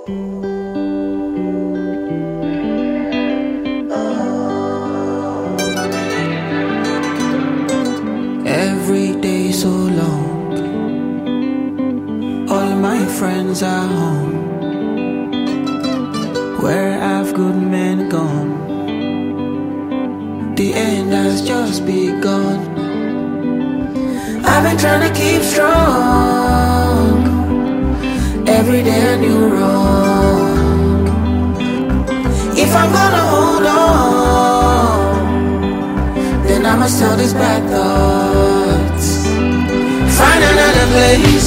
Every day so long, all my friends are home. Where have good men gone? The end has just begun. I've been trying to keep strong. Every day a new wrong. If I'm gonna hold on, then I must tell these bad thoughts. Find another place.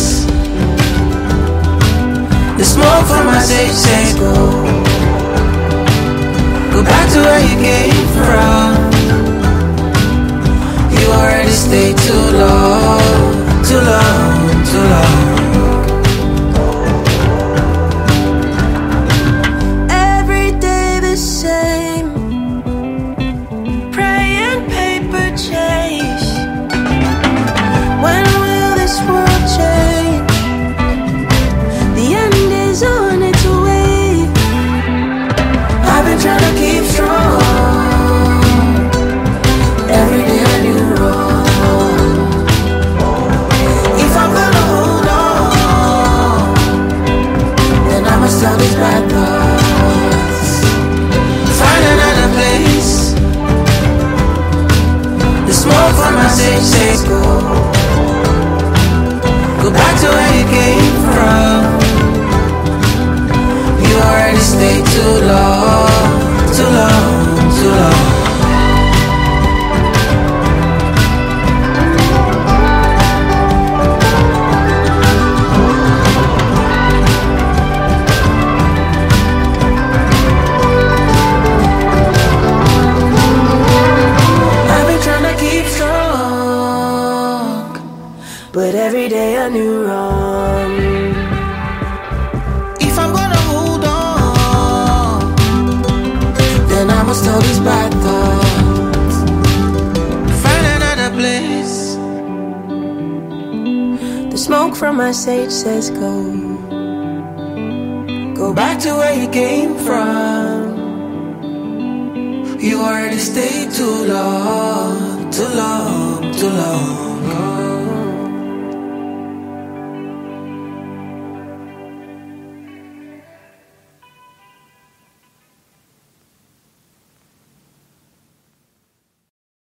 The smoke from my sage says go. Go back to where you came from. You already stayed too long, too long, too long. Every day the same, praying paper chase. When will this world change? The end is on its way. I've been trying to keep strong. Every day a new wrong. If I'm gonna hold on, then I must tell these bad thoughts. Find another place. The smoke from my sage says go. Go back to where you came from. You already stayed too long, too long, too long. I've been trying to keep strong, but every day a new wrong. If I'm gonna hold on, then I must tell these bad thoughts. Find another place. The smoke from my sage says go. Go back to where you came from. You already stayed too long, too long, too long.